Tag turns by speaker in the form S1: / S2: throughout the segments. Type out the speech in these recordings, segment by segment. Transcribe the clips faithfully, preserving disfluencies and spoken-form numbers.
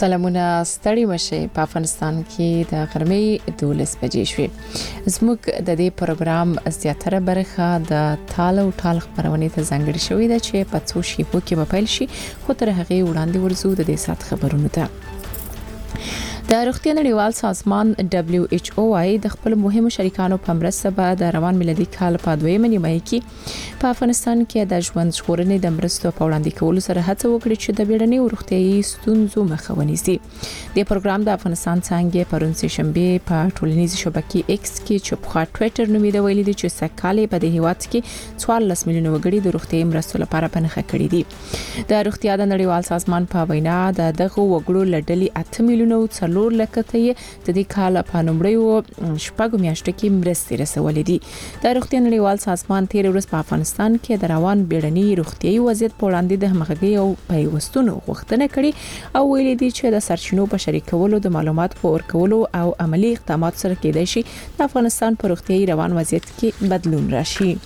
S1: سلامونه ستړي مشه په افغانستان کې د غرمې دولس بجې شوې زموږ د دې پروګرام زیاتره برخه د تال او ټال خبرونه ته ځانګړې شوې ده چې په څو شیبو کې به پیل شي خو تر هغه وړاندې ورزو د دې سات خبرونه ته د روغتیا نړیوال سازمان دبليو ایچ او وايي د خپل مهمو شریکانو په مرسته به د روان میلادي کال په دویمه نیمه کې په افغانستان کې د ژوند ژغورنې د مرستو په وړاندې کولو سره هڅه وکړي چې د بیړني روغتيایي ستونزو مخه ونیسي د پروګرام د افغانستان څنګه پرون سه شنبه په ټولنیزو شبکې ایکس کې چې په ټوئیټر نومې د ویلي دي چې سکهاله په د هیواد کې څوارلس میلیونه وګړي د روغتيایي مرستو لپاره پنهخه کړي دي د روغتیا د نړیوال سازمان په وینا د دغه وګړو لړلې اته میلیونه لور لکه ته د دې کال په نومړیو شپږ میاشتو کې مرستې رسولې دي د روغتیا نړیوال سازمان تیر ورځ په افغانستان کې د روان بیړني روغتيایي وضعیت په وړاندې د همغږي او پیوستونو غوښتنه کړې او ویلي دي چې د سرچینو په شریکولو د معلومات په ورکولو او عملی اقدامات سره کېدای شي د افغانستان په روغتيایي روان وضعیت کې بدلون راشي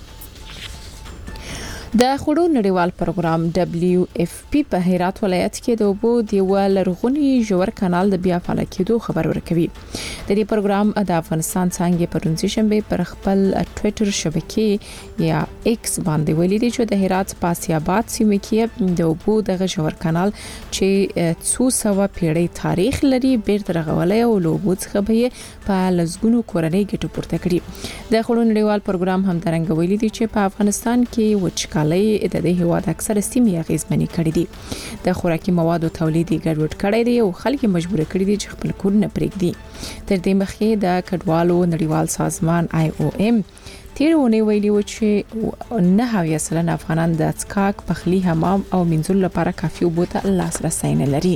S1: د خوړو نړیوال پروګرام دبليو اف پی په هرات ولایت کې د اوبو د لرغونی جوړ کانال د بیا فعال کېدو خبر ورکوي د دې پروګرام د افغانستان څنګه پرون شنبه پر خپل ټوئیټر شبکې یا ایکس باندې ویلي دي چې د هرات پاسیاباد سیمه کې د اوبو د جوړ کانال چې څو سوه پیړۍ تاریخ لري بیرته رغولای او لوبو څخه به په لزګونو کورنۍ ګټه پورته کړي د خوړو نړیوال پروګرام هم درنګ ویلي دي چې په افغانستان کې وچ کالي د دې هیواد اکثره سیمې غیزمنې کړې دي د خوراکي موادو تولید ګډوډ کړی دی او خلک مجبور کړي دي چې خپل کورونه پرېږدي تر دې مخکې د کډوالو نړیوال سازمان آی او ایم تیرونه ویلي و چې نه هویه سلنه افغانان د څکاک پخلی حمام او منځل لپاره کافي اوبو ته لاسرسي نه لري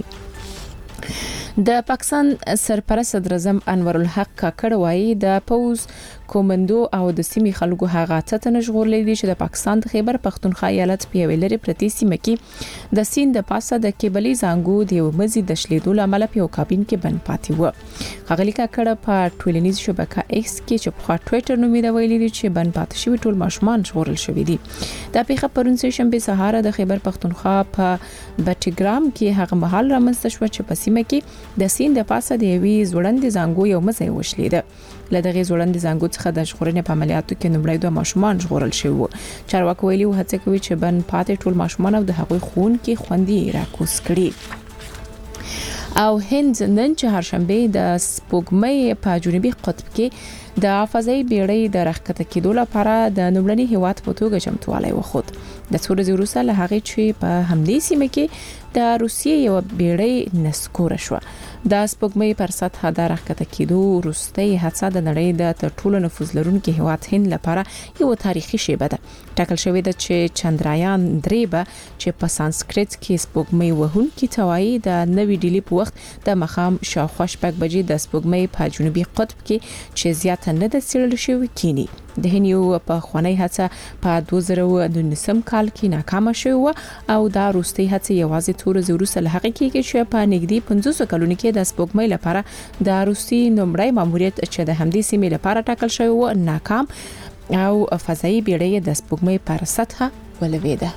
S1: د پاکستان سرپرست صدر اعظم انور الحق کاکړ وایي د پوز کومندو او د سیمې خلکو هغه ته نشغولې دي چې د پاکستان د خیبر پختونخوا ایالت په ویلری پرتی سیمه کې د سیند د پاسه د کیبلي زنګو د مزي د شلیدو لامل په کابین کې بند پاتې و خغلی کاکړ په ټولنیز شبکه ایکس کې چې په ټوئیټر نومې د ویلي دي چې بند پاتې شوی ټول ماشومان شغورل شوی دي د پیښه پرون سه شنبه سهار د خیبر پختونخوا په بټګرام کې هغه محل رامنځته شو چې په سیمه کې د سیند د پاسه د وی زوړند زنګو یو مزي وشلیده لدغه زوړند زنګو څخه د ژغورنې په عملیاتو کې نمړی دوه ماشومان ژغورل شوی وو چارواکي ویلي و هڅه کوي چې بن پاتې ټول ماشومان او د هغوی خون کې خوندي راکوس کړي او هند نن چهارشنبه د سپوږمۍ په جنوبي قطب کې د فضایي بیړۍ د راکټه کېدو لپاره د نوملني هیواد په توګه چمتووالی وخت د څو ورځې وروسته له هغه چې په همدې سیمه کې د روسیې یو بیړۍ نسکور شو د سپوږمۍ پر سطح د راکټه کېدو وروستۍ هڅه د نړۍ د تر ټولو نفوذ لرونکي هیواد هند لپاره یو تاریخي شیبه ده ټاکل شوې ده چې چندرایان درې به چې په سانسکریت کې سپوږمۍ وهونکي توایي د نوې ډیلی په وخت د مخام شاوخوا شپږ بجې د سپوږمۍ په جنوبي قطب کې چې زیاته نه د سیړل شوی کینی د هنیو په خوانی هڅه په دوه زره نولسم کال کې ناکامه شوه او دا وروستۍ هڅه یوازې تور زوروسه له هغه کې چې په نږدې پنځوس کلونو کې د سپوږمۍ لپاره د روسي نومړی ماموریت چې د همدې سیمې لپاره ټاکل شوی و ناکام او فضایي بیړۍ د سپوږمۍ پر سطح ولویده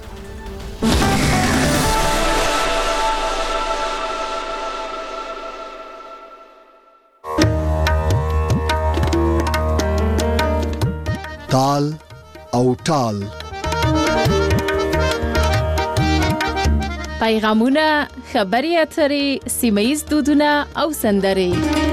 S2: تال او ټال
S1: پیغامونه خبري اترې سیمایي دودونه او سندري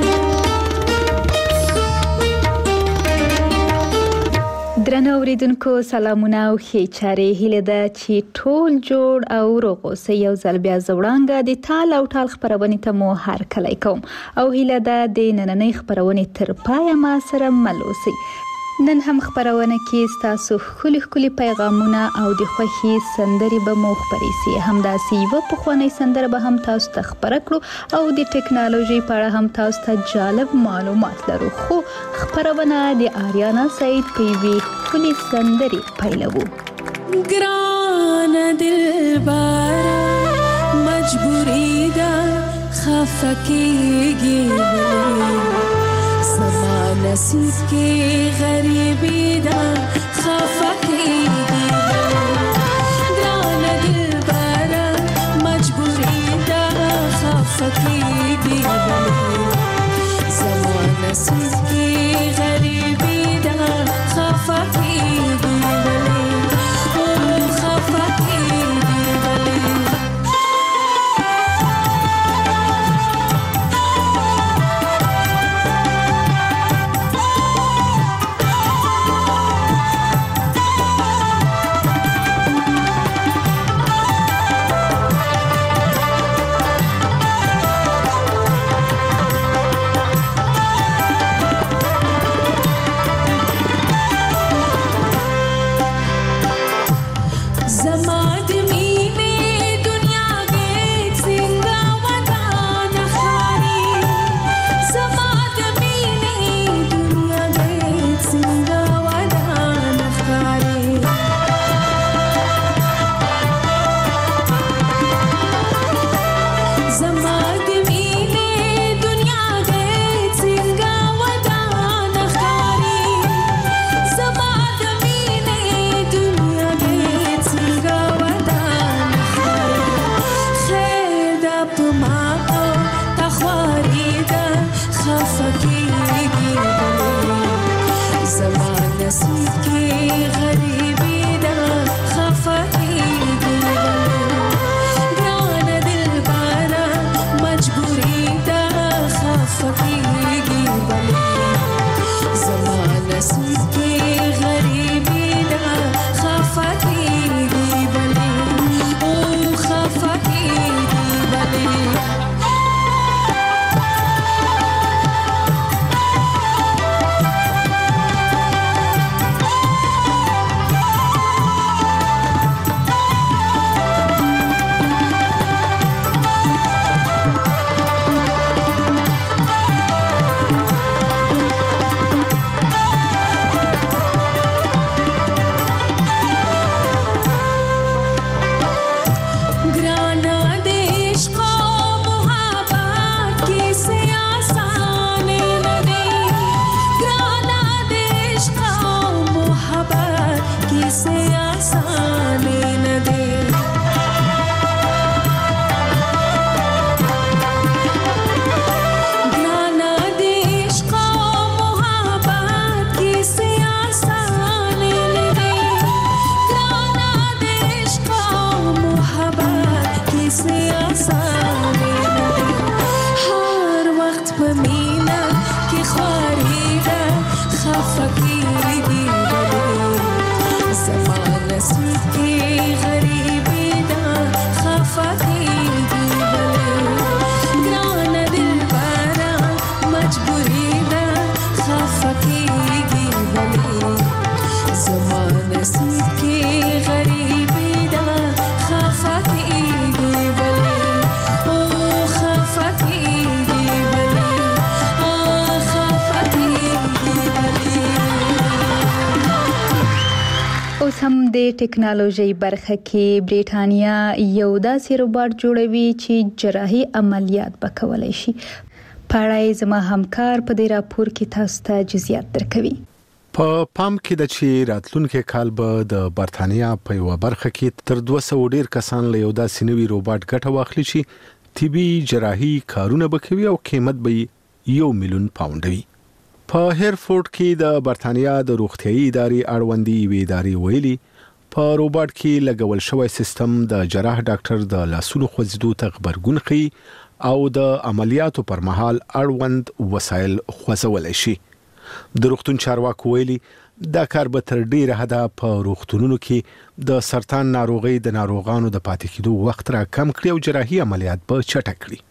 S3: درنو اوریدونکو سلامونه او ښه چارې هیله ده چې ټول جوړ او روغ اوسئ یو ځل بیا زوړانګه د تال او ټال خبرونه ته مو هر کله کوم او هیله ده د نننۍ خبرونه تر پای ما سره مل اوسئ نن هم خبرونه کې تاسو خولي خولي پیغامونه او د خوخي سندري به مو خبري سي همداسي یو په خواني سندره به هم تاسو ته خبر کړو او د ټکنالوژي په اړه هم تاسو ته جالب معلومات لرو خو خبرونه د آریانا سعید په وی خولي سندري پیلوو
S4: ګران دلبر مجبوری دا خفکیږي نصیب کی غریبی دا خفقی دران دل بارا مجبوری دا خفقی نصیب کی غریبی دا خفا کیږي ولی او خفا کیږي ولی
S3: هم د ټکنالوژي برخه کې بریټانیا یو داسې روباټ جوړوي چې جراحي عملیات وکولای شي. پړای زما همکار په دې راپور کې تاسو ته جزئیات درکوي.
S5: په پام کې د چې راتلونکي کال به د بریټانیا په یو برخه کې تر دوه سوه ډیر کسان له یو داسې نوي روباټ ګټه واخلي چې طبي جراحي کارونه وکوي او قیمت به یو میلیون پاونډ وي. په هیرفورد کې د بریټانیا د روغتیايي ادارې اړوندي وی ادارې ویلي په روباټ کې لګول شوی سیستم د جراح ډاکټر د لاسونو خوځېدو ته غبرګون ښيي او د عملیاتو پر مهال اړوند وسایل خوځولی شي. د روغتون چارواکو ویلي دا کار به تر ډیره حده په روغتونونو کې د سرطان ناروغۍ د ناروغانو د پاتې کېدو وخت را کم کړي او جراحي عملیات به چټک کړي.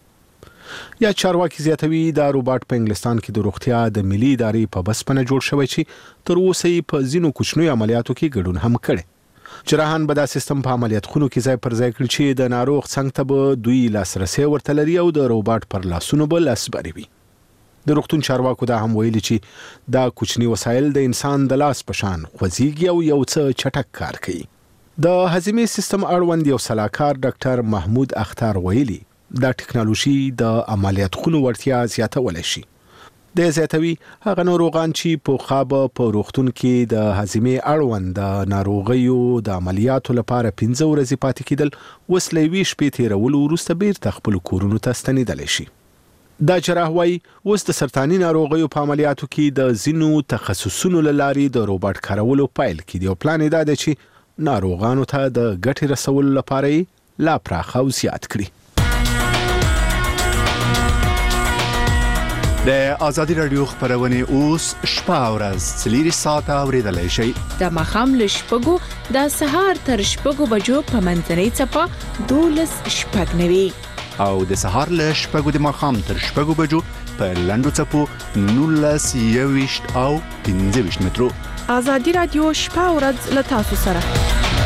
S5: یا چارواکي زیاتوي دا روباټ په انګلستان کې د روغتیا د ملي ادارې په بسپنه جوړ شوی چې تر اوسه یې په ځینو کوچنیو عملیاتو کې ګډون هم کړي. جراحان به دا سیستم په عملیات خونو کې ځای پر ځای کړي چې د ناروغ څنګ ته به دوی لاسرسي ورته لري او د روباټ پر لاسونو به لاسبري وي. د روغتون چارواکو دا هم ویلي چې دا کوچنی وسایل د انسان د لاس په شان خوځيږي او یو څه چټک کار کوي. د هضمي سیستم اړوند یو سلاکار ډاکټر محمود اختر ویلي دا ټکنالوژي د عملیات خونو ورتیا زیاتولی شي. د زیاتوي هغه ناروغان چې په خواب په روغتون کې د هضمي اړوند د ناروغیو د عملیاتو لپاره پنځه ورځې پاتې کېدل اوس له یوې شپې تېرولو وروسته بیرته خپلو کورونو ته ستنېدلی شي. دا جراح وایي اوس د سرطاني ناروغیو په عملیاتو کې د ځینو تخصصونو له لارې د روباټ کارولو پیل کړي او پلان یې دا دی چې ناروغانو ته د ګټې رسولو لپاره یې لا پراخه او زیات کړي.
S2: د آزادي رادیو خبرونه اوس شپه او ورځ څلور ساعته اوریدلای شئ.
S1: د مخام له شپږو د سهار تر شپږو بجو په منځنۍ څپه دولس شپږ نوي
S2: او د سهار له شپږو د مخام تر شپږو بجو په لنډو څپو نولس یويشت او پنځه ویشت مترو.
S1: آزادي رادیو شپه او ورځ له تاسو سره.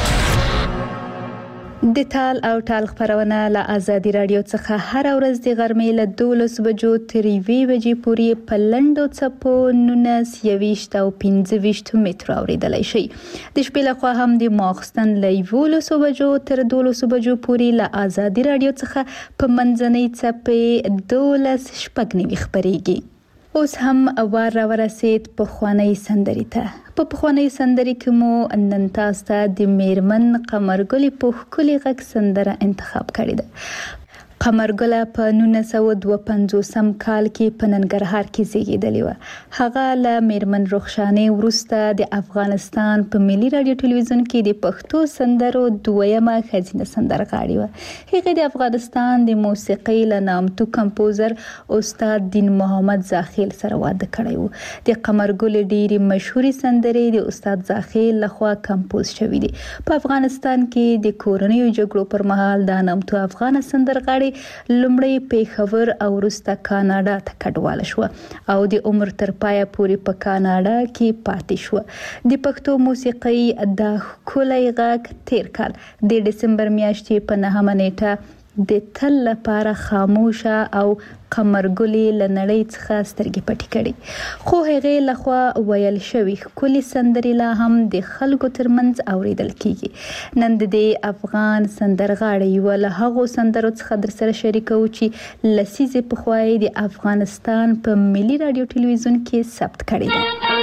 S3: د تال او ټال خبرونه له آزادي رادیو څخه هر ورځ د غرمې له دولس بجو تر یوې بجې پورې په لنډو څپو نولس یويشت او پنځه ویشت مترو اوریدلای شئ. د شپې لخوا هم د ماخستن له یولس بجو تر دولس بجو پورې له آزادي رادیو څخه په منځنۍ څپې دولس شپږ نوي خبريږي. اوس هم اوار را ورسید په خوانی سندري ته. په خوانی سندري کې مو نن تاسو ته د میرمن قمرګل په خولي غږ سندره انتخاب کړې ده. قمرګل په نولس سوه دوه پنځوس کال کې په ننګرهار کې زیږیدلې و. هغه له میرمن رخشانې وروسته د افغانستان په ملي رادیو ټلویزیون کې د پښتو سندرو دویمه ښځینه سندرغاړې و. هغه د افغانستان د موسیقۍ له نامتو کمپوزر استاد دین محمد زاخیل سره واده کړی و. د قمرګل ډېری مشهوري سندرې د استاد زاخیل لخوا کمپوز شوې دي. په افغانستان کې د کورنیو جګړو پر مهال د نامتو افغان سندرغاړي لومړی پیښور او وروسته کاناډا ته کډواله شو او د عمر تر پایه پورې په کاناډا کې پاتې شو. د پښتو موسیقۍ د ښکلي غږ تیر کال د دسمبر میاشتې په نهمه نیټه د تل لپاره خاموشه او قمرګلې لنړۍ څخه سترګې پټې کړې. خو هغه لخوا ویل شوی ښکلي سندرې لا هم د خلکو ترمنځ اوریدل کیږي. نن د افغان سندرغاړي یو له هغو سندرو څخه در سره شریکو چې لسیزې پخوای د افغانستان په ملي رادیو ټلویزیون کې ثبت کړي ده.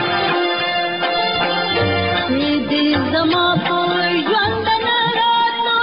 S6: زما په ژوند نه راتلو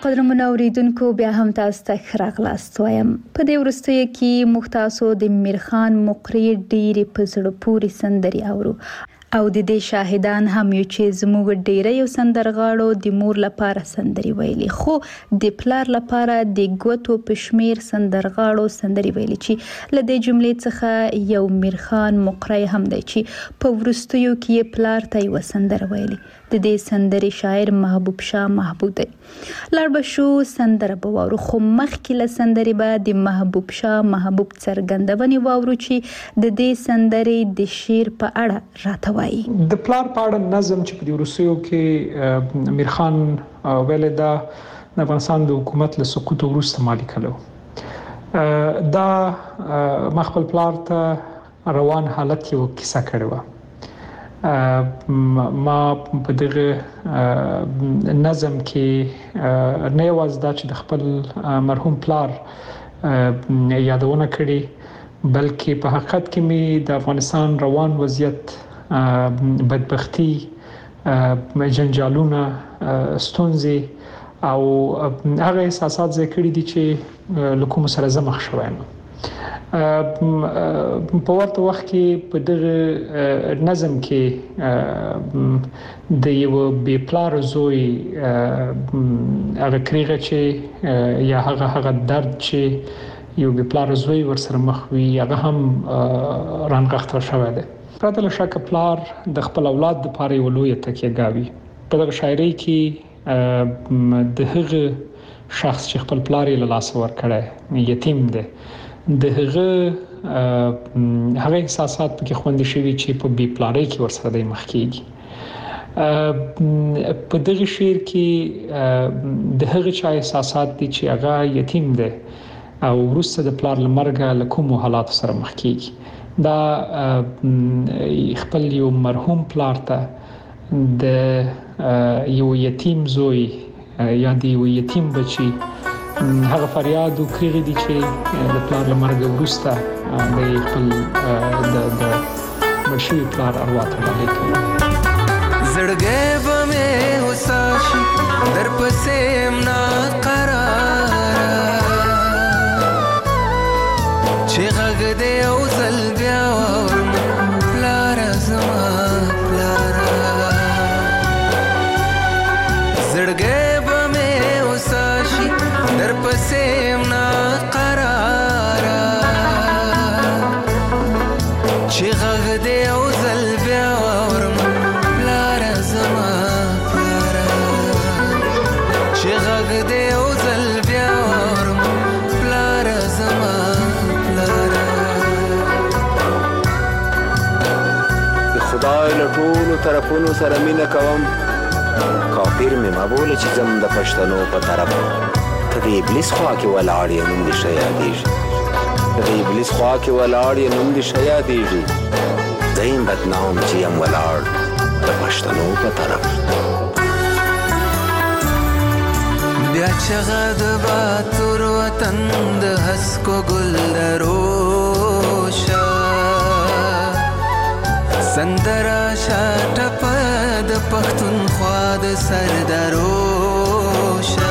S3: قدرمن اوریدونکو بیا هم تاسو ته ښه راغلاست وایم. په دې وروستیو کې موږ تاسو د میرخان مقري ډېرې په زړه پورې سندرې اورو او د دې شاهدان هم یو چې زموږ ډیره یو سندرغاړو د مور لپاره سندري ویلي، خو د پلار لپاره د ګوتو پشمیر سندرغاړو سندري ویلي چې لدې جملې څخه یو میرخان مقری هم دی چې په ورستیو کې پلار ته یو سندر ویلي. د دې سندري شاعر محبوب شاه محبوب دی. لار بشو سندره بوارو، خو مخکې له سندري به د محبوب شاه محبوب څرګندونې واورو چې د دې سندري د شعر په اړه راته وایي.
S6: د پلار په اړه نظم چې په دې وروستیو کې میرخان ویل دا د افغانستان د حکومت له سقوط وروسته مالی کړو. دا مخبل پلار ته روان حالت یو کیسه کړې و. ما په دغه نظم کې نه یوازې دا چې د خپل مرحوم پلار یادونه کړې، بلکې په حقیقت کې می د افغانستان روان وضعیت، بدبختی، جنجالونه، ستونزې او هغه احساسات ذکر دي چې لکه سره زمخ شوم. په ورته وخت کې په دغه نظم کې د یو بی پلار زوی هغه کریغه چې یا هغه هغه درد چې یو بی پلار زوی ورسره مخ وي هغه هم رانغښتل شوی دی. پرته له شکه پلار د خپل اولاد لپاره یو لوی تکیه‌ګاوي. په دغه شاعري کې د هغه شخص چې خپل پلار یې له لاسه ورکړی یتیم دی، د هغه هغه احساسات پکې خوندې شوي چې په بي پلارۍ کې ورسره د مخ کېږي. په دغه شعر کې د هغه چا احساسات دي چې هغه یتیم دی او وروسته د پلار له مرګه له کومو حالاتو سره مخ کېږي. دا خپل یو مرحوم پلار ته د یو یتیم زوی یا د یو یتیم بچي هغه فریاد او کړی دي چې د پلار له مرګ وروسته د خپل د د مشي پلار ارواح ته لاړ.
S7: زړګې به مې وساشي در پسې نا قرار چې غږ دې او زل بیا ورم پلار زما پلار. زړګې به مې وساشي در پسې نا قرار چې غږ دې او زل بیا ورم پلار زما پلار. چې غږ دې او زل بیا ورم پلار زما پلار.
S8: د خدای له ټولو طرفونو سره مینه کوم، کافر مې مبوله چې زم د پښتنو په طرف. ته د ابلیس خوا کې ولاړ یې نوم دې ښه یادېږي، ته د ابلیس خوا کې ولاړ یې نوم دې ښه یادېږي. زه یم بدنام چې یم ولاړ د پښتنو په طرف.
S7: بیا چغه د باتور وطن د هسکو ګل دروشه سندرا شاټپ د پښتونخوا د سردروشه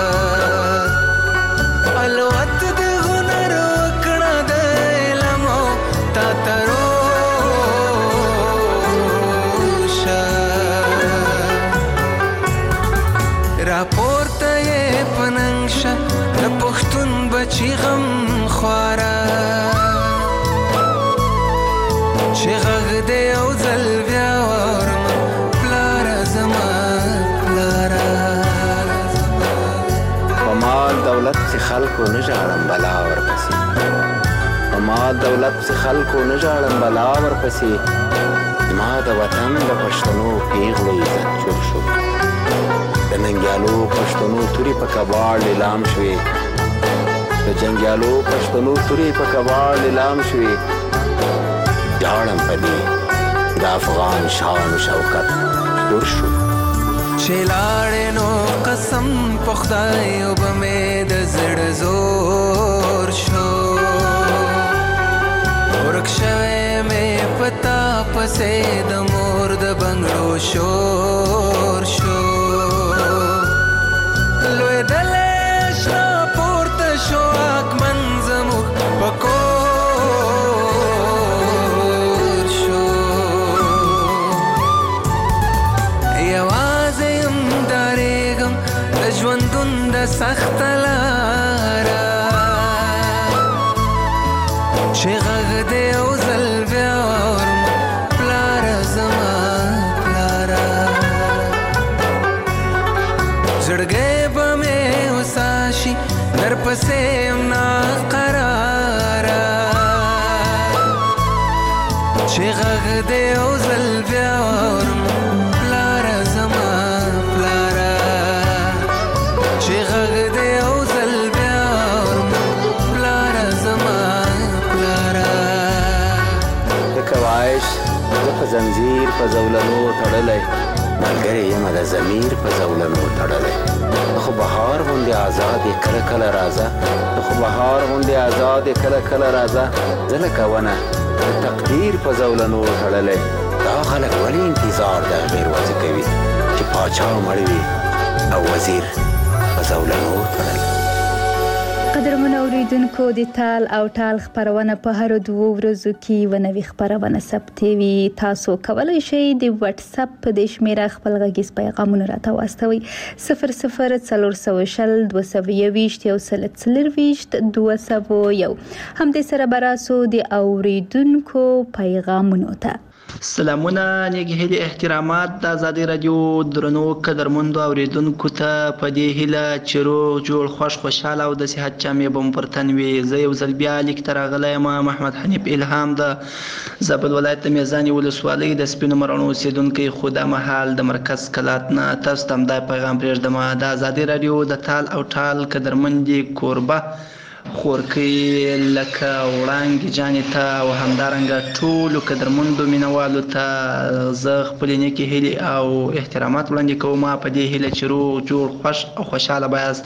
S7: الوت د هنر وکړه د علم تا تروشه راپورته یې پننګشه د پښتون بچی غم خواره چې غږ دې او زل بیا ورم پلار زما پلار.
S8: په مال دولت چې خلکو نه ژاړم بلا ورپسې، په مال دولت چې خلکو نه ژاړم بلا ورپسې. ما د وطن د پښتنو پیغلو عزت جوړ شو، د ننګیالو پښتنو توري په کباړ لیلام شوې، د جنګیالو پښتنو توري په کباړ لیلام شوې. جاړم پدې د افغان شان شوکت دور شو.
S7: چې لاړې نو قسم په خدای او به مې د زړه زور شو. ورک شوی مې پتا پسې د مور د بنګړو شور شو. لوی دل یو ځل بیا ورم پلاره زما پلاره زړګی به مې هوسا شي درپسې یم ناقراره چې غږ دې یو ځل بیا ورم پلاره زما پلاره چې غږ دې یو ځل بیا ورم پلاره زما پلاره
S8: لکه وایش زه په زنځیر په زولنو تړلی ملګری یم د ضمیر په زولنو تړلی خو بهار غوندې آزاد یې کله کله راځه خو بهار غوندې آزاد یې کله کله راځه زه لکه ونه د تقدیر په زولنو تړلی دا خلک ولې انتظار د هغې ورځې کوي چې پاچا مړ وي او وزیر په زولنو تړلی.
S3: قدرمن اوریدونکو د تال او ټال خبرونه په هر دوه ورځو کې و نوې خبرونه ثبتې وي. تاسو کولی شئ د واتس اپ په د شمیره خپل غږیز پیغامونه راته واستوئ صفر صفر څلور سوه شل دوه سوه یوویشت یو سل څلرویشت دوه سوه یو. همدې سره به راسو د اوریدونکو پیغامونو ته.
S9: سلامونه نیک هیلې احترامات د ازادي رادیو درنو قدرمندو اوریدونکو ته په دې هیله چې روغ جوړ خوش خوشحاله او د صحت جامې به مو پر تن وي. زه یو ځل بیا لیک ته راغلی یم محمد حنیف الهام د زابل ولایت د میزانې ولسوالۍ د سپینو مروڼو اوسېدونکی خو دا مهال د مرکز کلات نه تاسو ته همدا پیغام پرېږدم. د ازادي رادیو د تال او ټال قدرمندې کوربه خورکۍ لکه وړانګې جانې ته او همدارنګه ټولو قدرمندو مینوالو ته زه خپلې نیکې هیلې او احترامات وړاندې کوم په دې هیله چې روغ جوړ خوش او خوشحاله به یاست.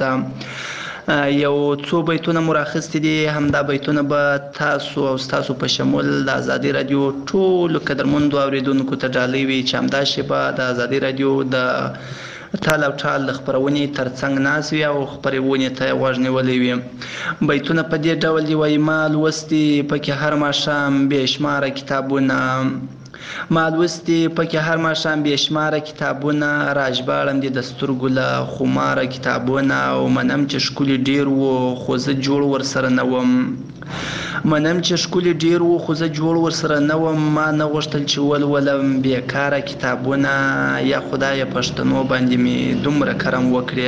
S9: یو څو بیتونه مو راخیستي دي همدا بیتونه به تاسو او ستاسو په شمول د ازادي رادیو ټولو قدرمندو اوریدونکو ته ډالۍ وي چې همدا شیبه د ازادي رادیو د تال او ټال د خپرونې ترڅنګ ناست وي او خپرونې ته یې غوږ نیولی وي. بیتونه په دې ډول دي وایي ما لوستي پکې هر ماښام بې شماره کتابونه ما لوستي پکې هر ماښام بې شماره کتابونه راژباړم دي د سترګو له خماره کتابونه او منم چې ښکلي ډېر وو خو زه جوړ ورسره نه وم منم چې ښکلي ډېر وو خو زه جوړ ورسره نه وم ما نه غوښتل چې ولولم بېکاره کتابونه یا خدایه پښتنو باندې مې دومره کرم وکړې.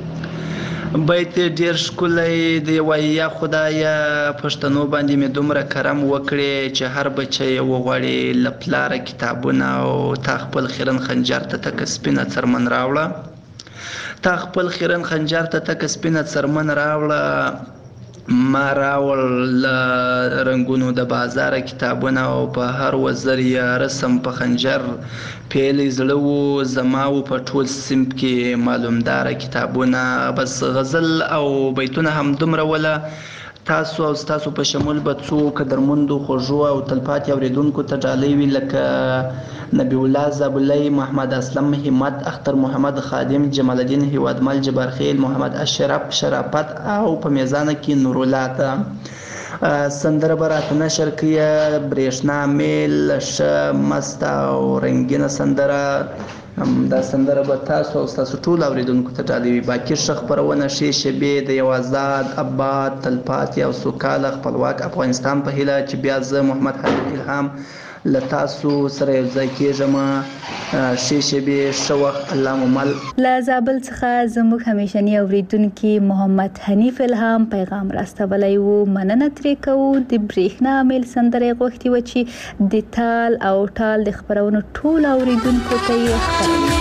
S9: بیت ډېر ښکلی دی وایي یا خدایه پښتنو باندې مې دومره کرم وکړې چې هر بچی یې وغواړي له پلاره کتابونه او تا خپل خیرن خنجر ته تکه سپینه څرمن راوړه تا خپل خیرن خنجر ته تکه سپینه څرمن راوړه ما راوړ له رنګونو د بازاره کتابونه او په هر وزر یې رسم په خنجر پیلی زړه وو زما و په ټول صنف کې معلومداره کتابونه. بس غزل او بیتونه هم دومره وله تاسو او ستاسو په شمول به څو قدرمندو خوږو او تلپاتې اوریدونکو ته ډالۍ وي لکه نبی الله زابلی محمد اسلم همت اختر محمد خادم جمال الدین هیوادمل جبارخیل محمد اشرف شرافت او په میزانه کې نورالله ته سندره به راته نشر کړي برېښنا میل ښه مست او رنګینه سندره دا سندره به تاسو او ستاسو ټول اوریدونکو ته ډالۍ وي. باقي ښه خپرونه ښې شیبې د یو آزاد اباد تلپاتې او سوکاله خپلواک افغانستان په هیله چې بیا زه محمد حنیف الهام له تاسو سره یو ځای کېږم. ښې شیبې ښه وخت الله مو مل.
S3: له زابل څخه زموږ همیشني اوریدونکي محمد حنیف الهام پیغام راستولی و. مننه ترې کوو. د برېښنا میل سندره یې غوښتې وه چې د تال او ټال د خپرونو ټول اوریدونکو ته یې خپروي.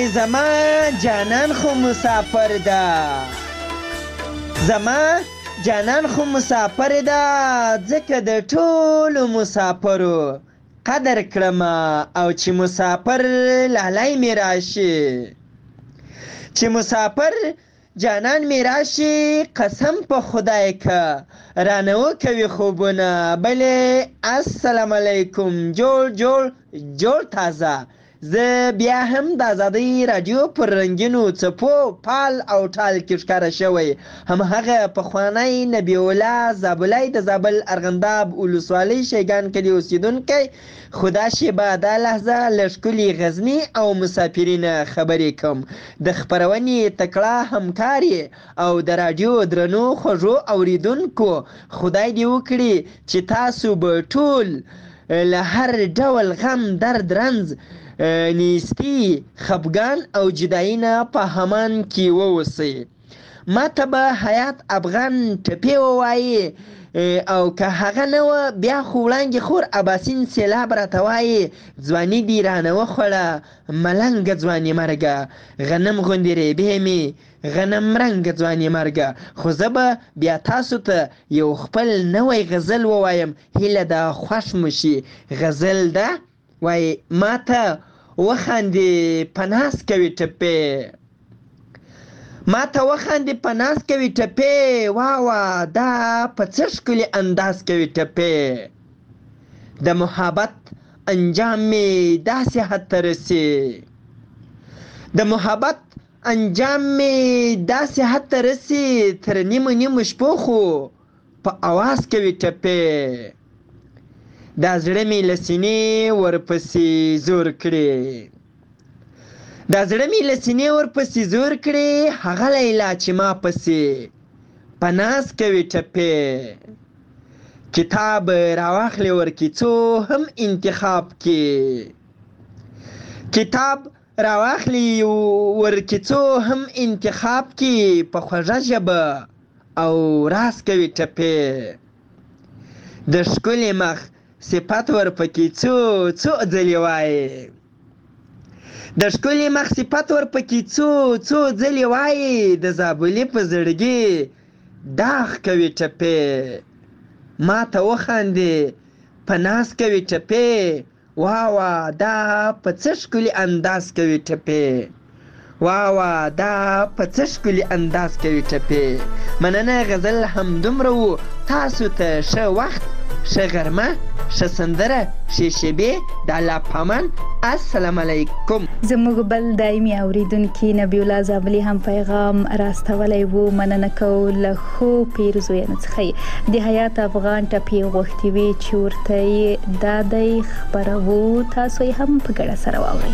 S10: زما جانان خو مسافر ده زما جانان خو مسافر ده ځکه د ټولو مسافرو قدر کړم او چې مسافر لالای می راشي چې مسافر جانان می راشي قسم په خدای که رانه وکوي خوبونه بلې السلام علیکم جوړ جوړ جوړ تازه زه بیا هم د آزادۍ راډیو پر رنګینو څپو پال او ټال کې ښکاره شوی همهغه پخوانی نبی الله زابلی د زابل ارغنداب ولسوالۍ شیګان کلي اوسیدونکی خو دا شیبه دا لحظه له ښکلي غزني او مسافرینه خبرې کوم د خپرونې تکړه همکارې او د راډیو درنو خوږو اوریدونکو خدای دې وکړي چې تاسو به ټول له هر ډول غم درد رنځ نیستی خفګان او جدایي نه په همان کې ووسئ ما ته به حیات افغان ټپې ووایي او که هغه نه وه بیا خو وړانګې خور اباسین سیلاب راته وایي ځواني دې رانه وخوړه ملنګه ځواني مرګه غنم غوندې ریبې مې غنم رنګه ځواني مرګه خو زه به بیا تاسو ته یو خپل نوی غزل ووایم هیله ده خوښ مو شي غزل ده وایي ما ته وخاندې په ناز کوي ټپې ما ته وخاندې په ناز کوي ټپې واوه دا په څه ښکلي انداز کوي ټپې د محبت انجام مې داسې حد ته رسي د محبت انجام مې داسې حد ته رسي تر نیمو نیمو شپو خو په اواز کوي ټپې دا زړه مې له سینې ورپسې زور کړي دا زړه مې له سینې ورپسې زور کړي هغه لیلا چې ما پسې په ناز کوي ټپې کتاب راواخلې ورکیڅو هم انتخاب کې کتاب راواخلې ورکیڅو هم انتخاب کې په خوږه ژبه او راز کوي ټپې د ښکلي مخ صفت ورپکې څو څو ځلې وایي د ښکلي مخ صفت ورپکې څو څو ځلې وایي د زابلي په زړګي داغ کوي ټپې ما ته وخاندې په ناز کوي ټپې واوه دا په څه ښکلي انداز کوي ټپې واوه دا په څه ښکلي انداز کوي ټپې مننه غزل همدومره و تاسو ته ښه وخت ښه غرمه ښه سندره ښې شیبې د الله په امان السلام علیکم
S3: زموږ بل دایمي اوریدونکي نبی الله زابلي هم پیغام راستولی و مننه کوو له ښو پیرزویانو څخه د حیات افغان ټپې غوښتې وې چې ورته یې دا دی خپروو تاسو یې هم په ګډه سره واورئ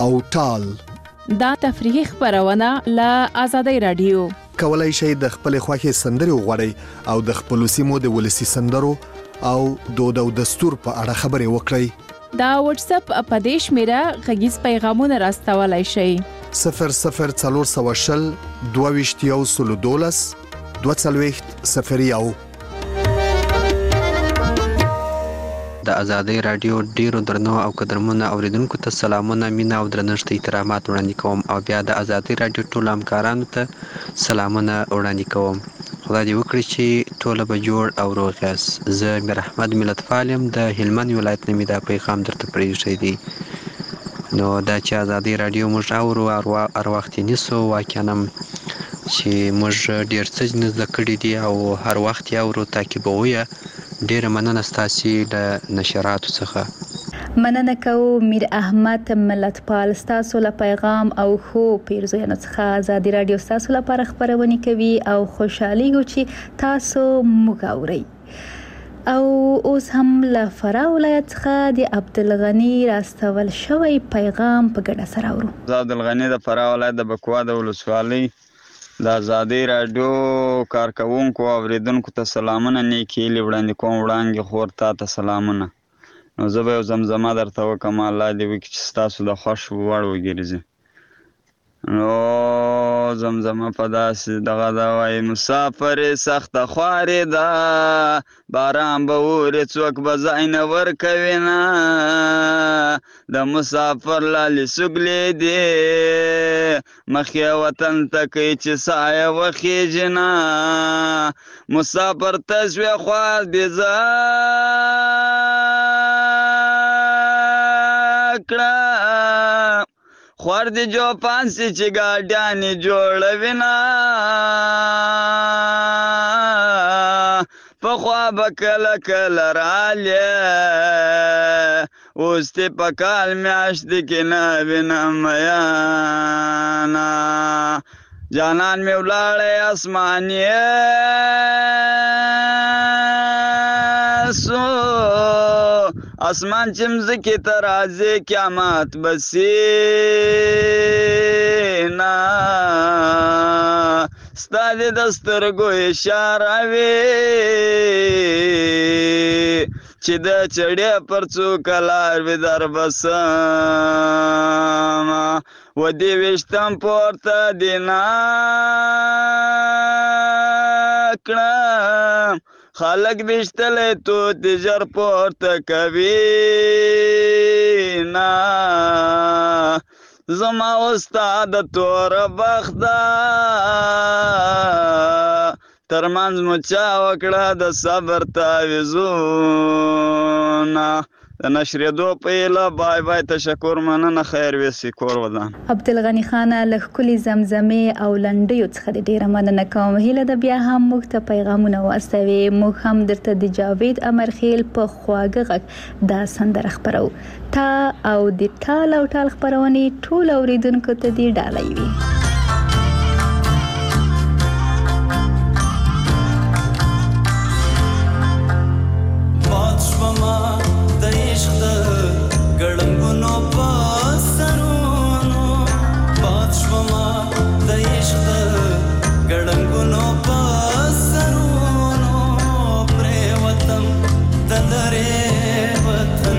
S11: او ټال.
S1: دا تفریحي خبرونه له آزادۍ رادیو.
S11: کولای شئ د خپل خوښي سندرې وغواړئ او د خپل سیمو د ولسی سندرو او دود او دستور په اړه خبرې وکړئ.
S1: دا واتس اپ په دې شمیره غږیز پیغامونه راستولای شئ.
S11: صفر صفر څلور سوه شل دوه ویشت یو سلو دولس دوه څلوېښت صفر یو.
S12: د ازادۍ رادیو ډیرو درنو او قدرمنو اوریدونکو ته سلامونه، مینه او درنښت احترامات وړاندې کوم او بیا د ازادۍ رادیو ټول همکارانو ته سلامونه وړاندې کوم. خدای دې وکړي چې ټول به جوړ او روغ یاست. زه میر احمد ملتپال یم د هلمند ولایت نه مې دا پیغام درته پرېږدی دی. نو دا چې ازادۍ رادیو موږ اورو هر وخت یې نیسو، واقعا چې موږ ډېر څه نه زده کړي دي او هر وخت یې اورو، تعقیبوو یې. ډیره مننه ستاسې له نشراتو څخه.
S3: مننه کوو میر احمد ملتپال، ستاسو له پیغام او خو پیرزویانو څخه ازادي رادیو ستاسو لپاره خبرونه کوي او خوشحالي چې تاسو موږ اورئ. او اوس هم له فراه ولایت څخه د عبدالغني راستول شوی پیغام په ګډه سره اورو.
S13: زه عبدالغني د فراه ولایت د بکوا د ولسوالۍ د ازادۍ رادیو کارکوونکو او اوریدونکو ته سلامونه نیکې هیلې وړاندې کوم. وړانګې خور تا ته سلامونه. نو زه به یو زمزمه درته وکړم، الله دې وکړي چې ستاسو د خوښ وړ وګرځي. نو زمزمه په داسې دغه ده وایي: مسافرې سخته خوارې ده، باران به اوري څوک به ځای نه ورکوي نه، د مسافر لالې سګلې دي مخې وطن ته کوي چې سایه وخیږي نه، مسافر ته شوې خوار دې زه کړه، خوار دی جو پانسی چی گاڑیانی جوڑوی نا، پخوا بکل کل رالی اوستی پکال میاشتی کی نبینا میانا، جانان میں اولاد آسمانی سو آسمان چمزکی ترازی قیامت بسی نا، ستا دی دسترگو اشاره وی چی دا چڑی پرچو کلار وی در بسم و دی وشتم پورتا دینا کڑم، خالق بشتلی تو تجر پورت کبی نا، زما استاد تور بخدا ترمنز مچا وکړه د صبر تعویزونه. د نشریدو په ایله بای بای، تشکر، مننه، خیر ویسی کور ودان.
S3: عبدالغني خان له ښکلې زمزمې او لنډیو څخه د ډیره مننه کوم. هیله ده بیا هم موږ ته پیغامونه واستوي، موږ هم درته د جاوید امرخیل په خواږه غږ دا سندره خپرو. تا او د ټال او ټال خپرونې ټول اوریدونکو ته دې ډالۍ وي.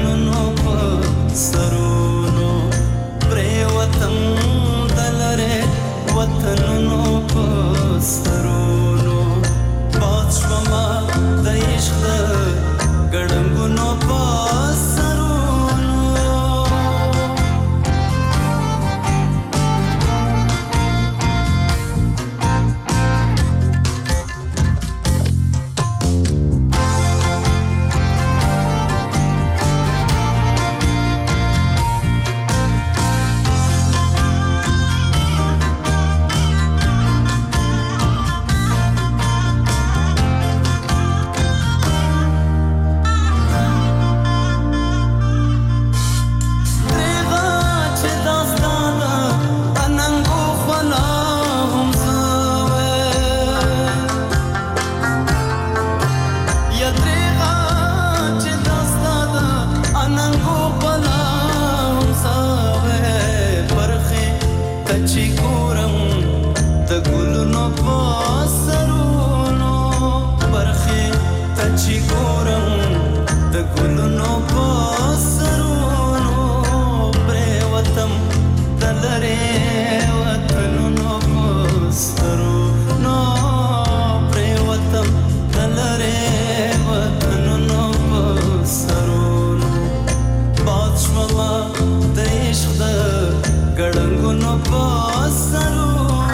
S14: سرونو پرې وطن دلره
S7: چې ګورم د ګلونو په سرونو برخې ته چې ګورم د ګلونو په سرونو پرېوتم د لرې وطنونو په سرونو پرېوتم د لرې وطنونو په سرونو باد شومه د عشق د ګړنګونو په سرونو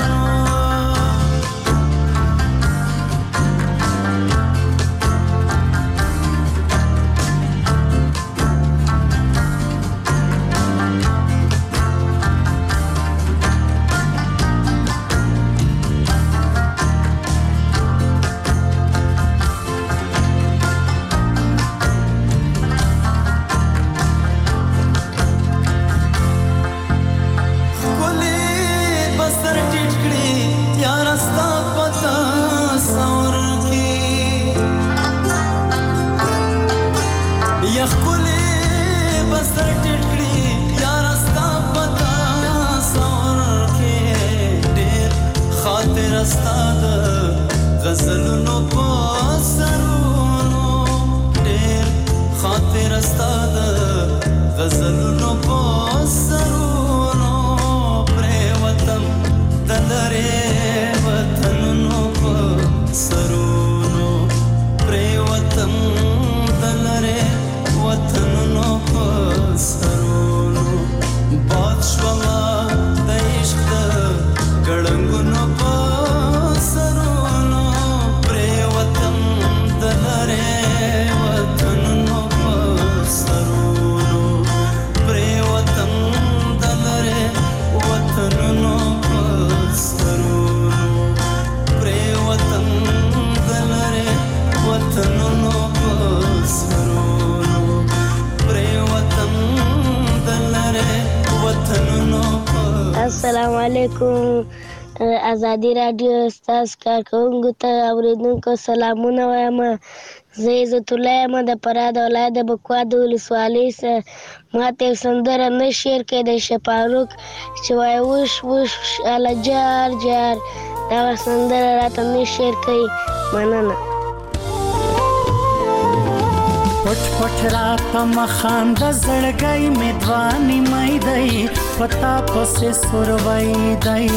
S7: غزلونو په سرونو ډېر خاطر ستا د غزلونو په سرونو پرېوتم د لرې وطنونو په سرونو پرېوتم د لرې وطنونو په سرونو باد شومه د عشق د ګړنګونو په سرونو پرېوتم د لرې وطنونو په سرونو پرېوتم د لرې وطنونو په سرونو پرېوتم د لرې وطنونو په سرونو پرېوتم د لرې وطنونو په.
S14: السلام علیکم. ازادي رادیو ستاسو کارکوونکو ته اورېدونکو سلامونه وایم. زه عزت الله یم د فراه د ولایت د بکوا د ولسوالۍ څخه. ما ته یو سندره نه شعر کې د شفاروق چې وایي وش وش اله جار جار دغه سندره راته نه شعر کوي. مننه.
S15: پټ پټ راته مخانده زړګی مې دوانې مې دی پتا پسې سوروي دی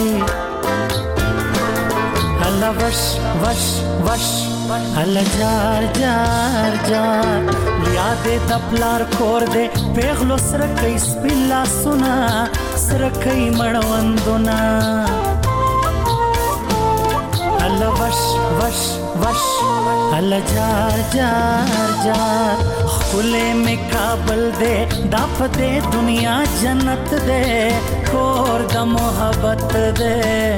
S15: الله وش وش وش الله جار جار جار یادې د پلار کور دې پیغلو سره کوي سپیلا سنا سره کوي مړوندونه الله وش وش وش الله جار جار جار خلے میں کابل دے داپ دے دنیا جنت دے کور دا محبت دے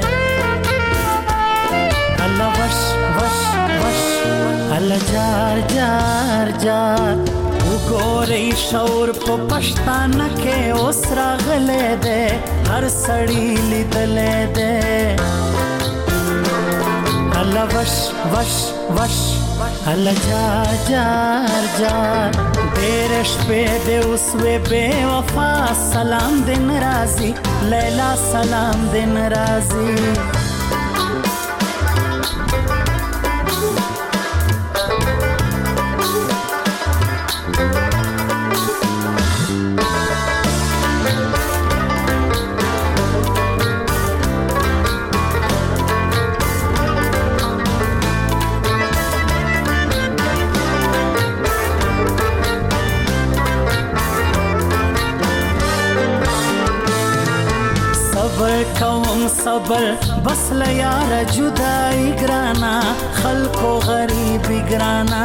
S15: اللہ وش وش وش اللہ جار جار جار وګورئ شعور په پښتانه کې اوس راغلی دی هر سړی لیدلی دی الله وش وش وش الله جار جار جار ډېر شپې دې اوس وې بې وفا سلام دې ناراضي لیلا سلام دې ناراضي کوم صبر بس لیار جدائی گرانا خلقو غریبی گرانا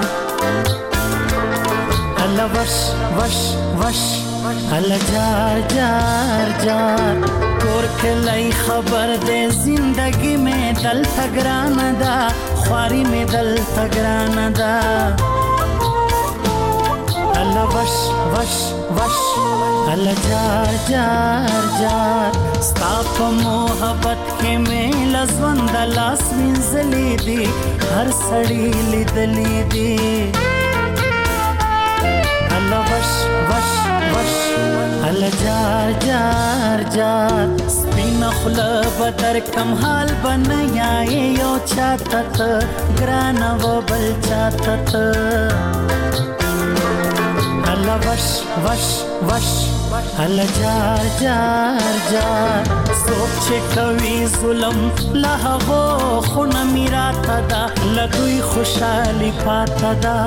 S15: اللہ وش وش وش اللہ جار جار جار کور کلی خبر دے زندگی میں دل تگرانا دا خواری میں دل تگرانا دا اللہ وش وش وش اللہ جار جار جار ستا په محبت کې مې لزوند لاس وینځلې دي هر سړی لیدلې دي الله وش وش وش الله جار جار جار سپین خلا بدر کم حال بنیا یو چاتت ګران و بل چاتت الله وش وش وش الله جار جار جار سوچ کوي ظلم له هو خون میرا تدا لدوی خوشالي پاتدا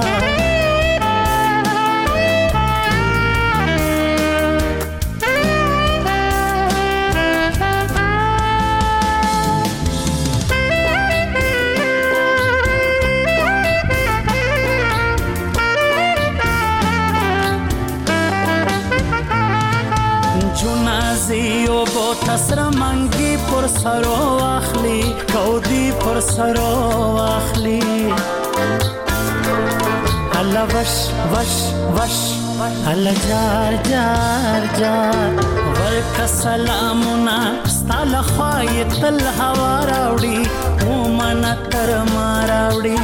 S15: جنازیو بو تسر منگی پر سرو اخلی کودی پر سرو اخلی الله وش وش وش الله جار جار جار ورک سلامنا ستال خوای تل هوا راوړي ومن تر ما راوړي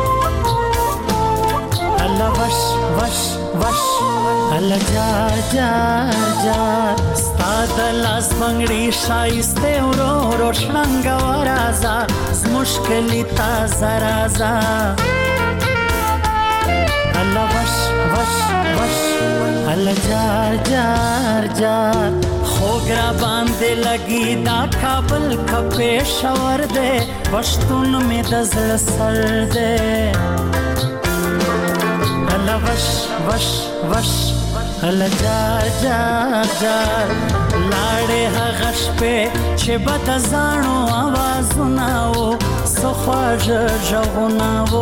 S15: الله وش وش وش الله جار جار جار ستاد لاس بنگړي شایسته ورو ورو شنګ ورازا مشکلی تا زرازا الله وش وش وش الله جار جار جار خوګرا باندې لګي دا کابل کپې شور دے پښتون می دزل سر دے الله وش وش وش الله جار جار جار لاړې هغه شپې چې بد ځانو आवाजونه و سخواج ژغونه و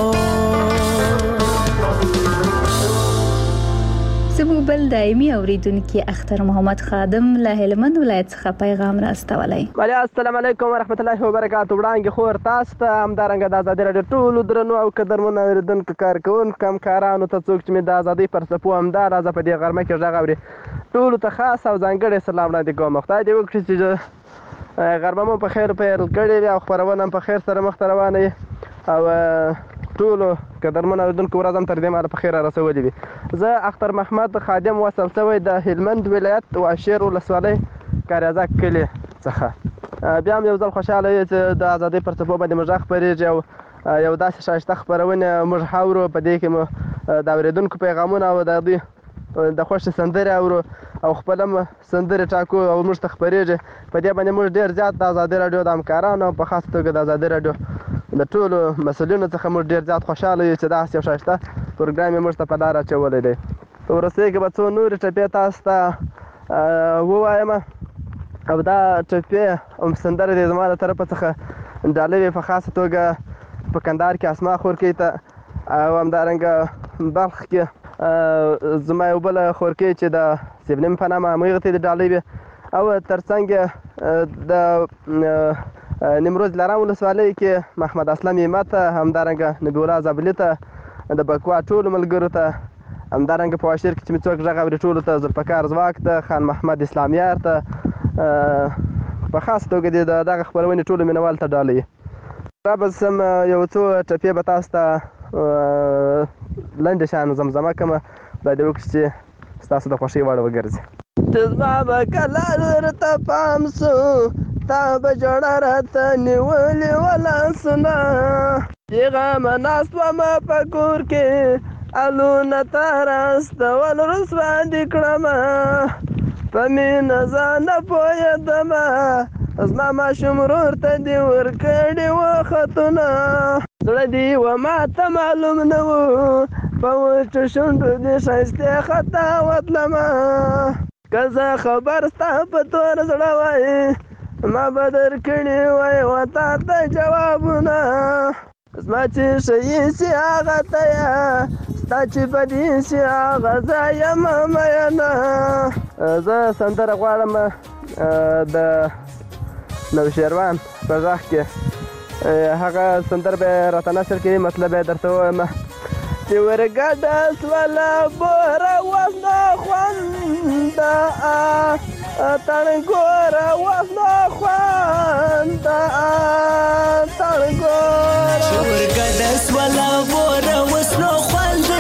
S3: زموږ بل دایمي اوریدونکو اختر محمد خادم له هلمند ولایت څخه پیغام راستولی.
S16: وعلیکم السلام علیکم ورحمت الله وبرکاتہ. وړاندې خور تاسو ته همدارنګه د ازادي راډیو ټولو درنو او قدرمنو اوریدونکو کارکونکو همکارانو ته څوک چې مې د ازادۍ پر څپو همدا راځه په دې غرمه کې غږ اوري ټولو ته خاص او ځانګړی سلام وړاندې کوم. خدای دې وکړي چې غرمه مو په خیر پیل کړې وي او خپرونه هم په خیر سره مخته روانه وي او ټولو قدرمنو اوریدونکو ورځ هم تر دې مهاله په خیر رسولې وي. زه اختر محمد خادم وصل شوی د هلمند ولایت واشیر ولسوالۍ کاریزک کلي څخه. بیا هم یو ځل خوشحاله یو چې د ازادۍ پر څپو باندې موږ غږ خپرېږي او یو داسې ښایسته خپرونې موږ اورو. په دې کې مو د اورېدونکو پیغامونه او د دوی د خوښې سندرې اورو او خپل هم سندرې ټاکو او موږ ته خپرېږي. په دې باندې موږ ډېر زیات د ازادۍ راډیو د همکارانو په خاص توګه د ازادۍ راډیو د ټولو مسؤلینو څخه موږ ډېر زیات خوشحاله یو چې داسې یو ښایسته پروګرام یې موږ ته په لار اچولی دی. په وروستیو کې به څو نورې ټپې تاسو ته ووایم او دا ټپې سندرې دې زما د طرفه څخه ډالۍ وي په خاصه توګه په کندهار کې اسما خورکۍ ته او همدارنګه بلخ کې زما یو بله خورکۍ چې د سیبلیم په نامه هغې ته دې ډالۍ وي او تر څنګ د نیمروز لارام ولسوالۍ کې محمد اسلم ایمه ته همدارنګه نبی الله زابلي ته د بکوا ټولو ملګرو ته همدارنګه په واشیر کې چې مې څوک غږ اوري ټولو ته ذوالفقار ځواک ته خان محمد اسلامیار ته په خاص توګه د دغه خپرونې ټولو مینوال ته ډالۍ. رابس هم یو څو ټپې به تاسو ته لنډې شیانو زمزمه کړمه. خدای دې وکړي چې ستاسو د خوښۍ وړ وګرځي. زما به کله درته پام سو تا به ژړه راته نیولې وه لاسونه چې غمه ناست ومه په کور کې الونه تا راستول رسوا دې کړمه په مینه ځان نه پوهېدمه زما ماشوم ورور ته دې ورکړي وه خطونه زړه دې وه ماته معلوم نه و په وچو شونډو دې ښایستې خطا وتلمه که زه خبر ستا په تور زړه وای ما به درکړي وای و تا ته جوابونه زما چې ښه سي هغه ته یا ستا چې بدي سي هغه زه یم مینه. زه سندره غواړم د نوشیروان په غږ کې هغه سندره به یې راته نشر کړي مطلب یې درته ووایم چې ورګډه سوله بوره اوس نه خونده تڼګوره اوس نه خونده تڼګوره چې ورګډه سوله بوره اوس نه خونده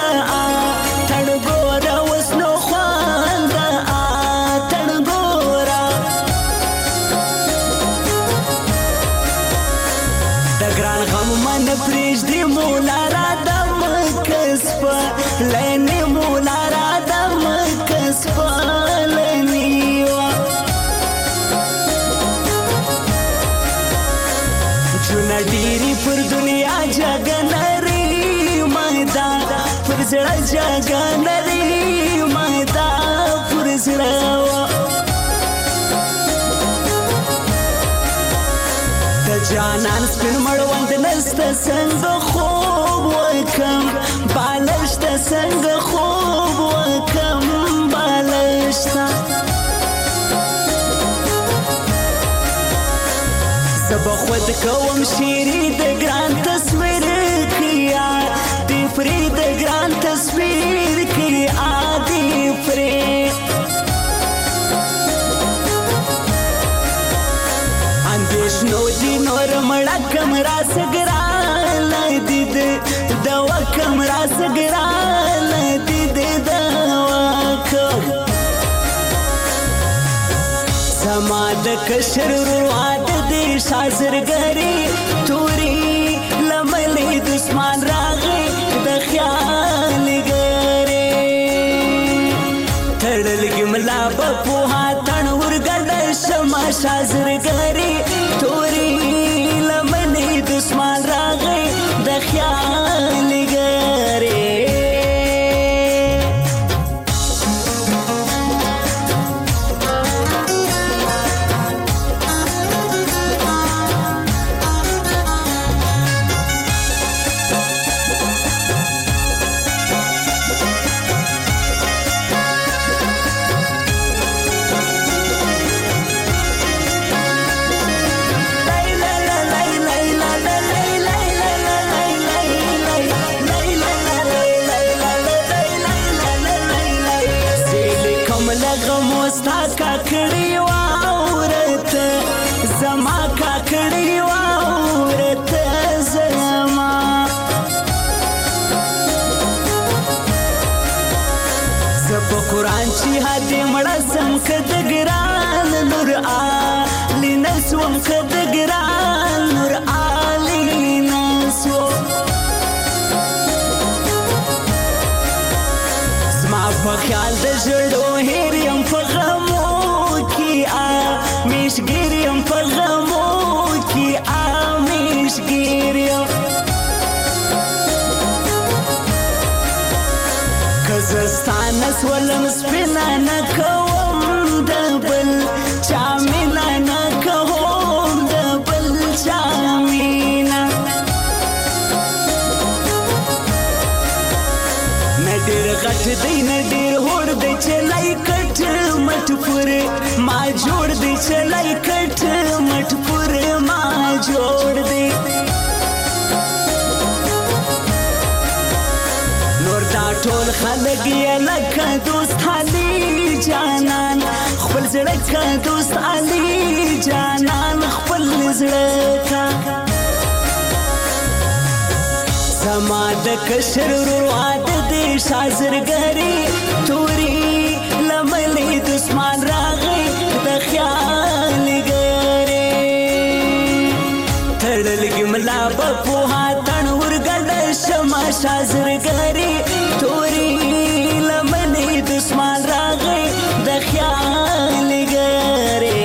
S16: تڼګوره اوس نه خونده تڼګوره
S15: زړه د جانان سپین مړوند نسته څنګه خوب وکم بالشته څنګه خوب وکم بالشته زب خود کوم شیری د ګران تصویر کیا دی فری د ګران تصویر کیا دی فری اندیش نو دی نور مړه کمرا سګرال دی دوا کمرا سګرال دی دوا کم زما د کشر رواد دی شازرګری توري لملې دشمن راغی د خیال ګری تړل ګملا په هاتن ورګل شما شازرګری توري لملې دشمن راغی د خیال ګری ستا کاکړی واورت زما کاکړی واورت زما زب قرآن چې هدي مړه سم کد ګران نور علی نسوم کد ګران نور علی نسو زما په خیال د ژړو هېریم په غمو کې میشګیریم په غمو کې میشګیریم که زه ستا نه سولم سپینه نه کوم د بل چا مینه نه کوم د بل چا مینه نه ډېر غټ دی نه ډېر هوړ دی چې لای کټ مټ پورې ما جوړ دی چې لای کټ مټ پورې ما جوړ دی نور دا ټول خلک یې لکه دوست علي جانان خپل زړه که دوست علي جانان خپل زړه که زما د کشر رواد دی شازرګری توري لملې دشمن راغی د خیال ګری تړل ګملا په هاتن ورګل شما شازرګری توري لملې دشمن راغی د خیال ګری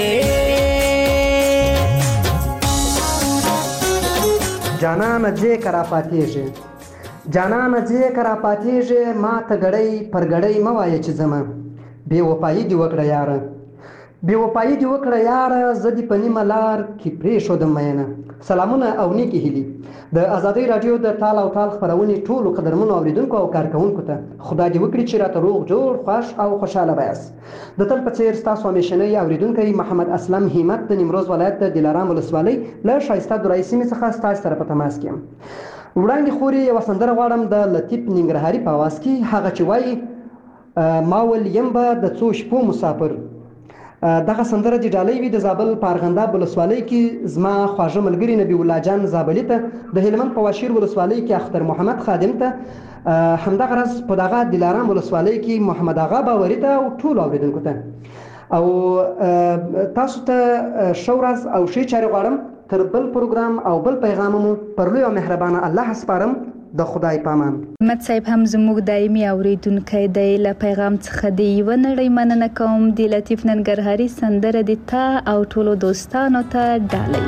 S17: جانان جې کرا پاتېږي جانان جې کرا پاتېږي ما ته ګړۍ پر ګړۍ مه وایه چې ځمه بې وفایي دې وکړه یاره بې وفایي دې وکړه یاره زه دې په نیمه لار کې پرېښودم مینه سلامونه او نیکې هیلې د ازادۍ راډیو د ټال او ټال خپرونې ټولو قدرمنو اورېدونکو او کارکوونکو ته خدای دې وکړي چې راته روغ جوړ خوښ او خوشحاله بیاست د تل په څېر ستاسو همیشنی اورېدونکی محمد اسلم همت د نیمروز ولایت د دلارام ولسوالۍ له ښایسته درایي سیمې څخه ستاسو سره په تماس کې یم وړاندې خورې یوه سندره غواړم د لطیف ننګرهاري په اواز کې هغه چې وایي ما ول یم به د څو شپو مسافر دغه سندره د ډالۍ وي د زابل په ارغنداب ولسوالۍ کې زما خواږه ملګري نبي الله جان زابلي ته د هلمند په واشیر ولسوالۍ کې اختر محمد خادم ته همدغه راز په دغه دلارام ولسوالۍ کې محمد آغا باوري ته او ټولو اورېدونکو ته او تاسو ته ښه ورځ او ښې چارې غواړم تر بل پروګرام او بل پیغام مو پر لوی او مهربانه الله سپارم د خدای پامان
S3: محمد صاحب هم زموږ دایمي اوریدونکی دی له پیغام څخه دی یوه نړۍ مننه کوم د لطیف ننګرهاري سندره د تا او ټولو دوستانو ته ډالۍ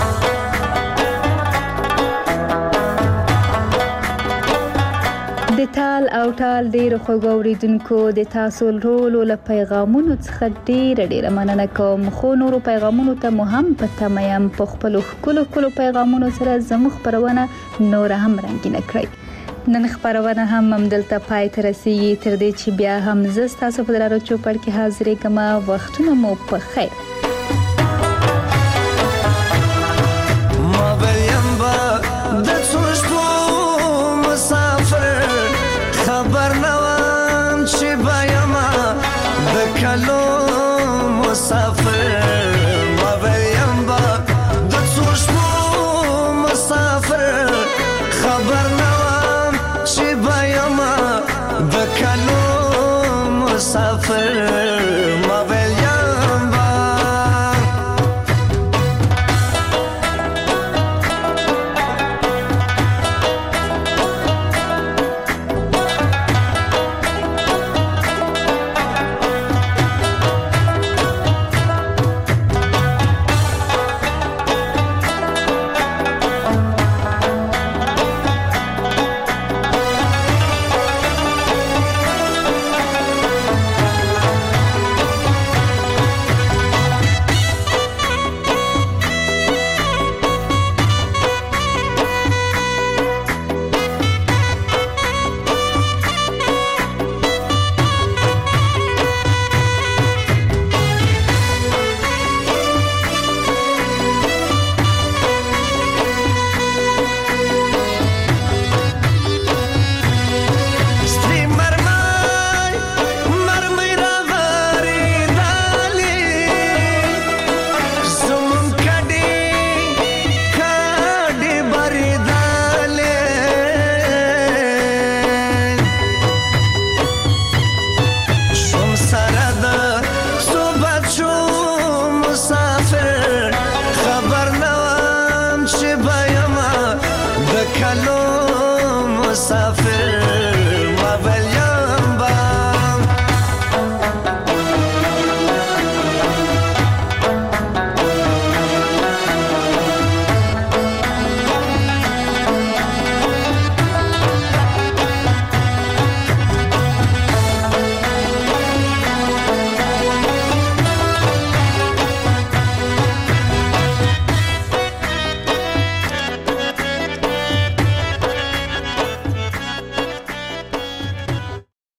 S3: د ټال او ټال ډیر خوږ اوریدونکو د تاسو ټولو له پیغامونو څخه ډیر ډیر مننه کوم خو نورو پیغامونو ته مو هم په تمه یم په خپلو ښکلو ښکلو پیغامونو سره زموږ خپرونه نور هم رنګینه کړئ نن خپرونه هم همدلته پای ته رسیږي تر دې چې بیا هم زه ستاسو په درانه چوپړ کې حاضرېږم وختونه مو په خیر
S7: خبر نوام چی بیاما بکلو مسافر ما بیم با دتوش بو مسافر خبر نوام چی بیاما بکلو مسافر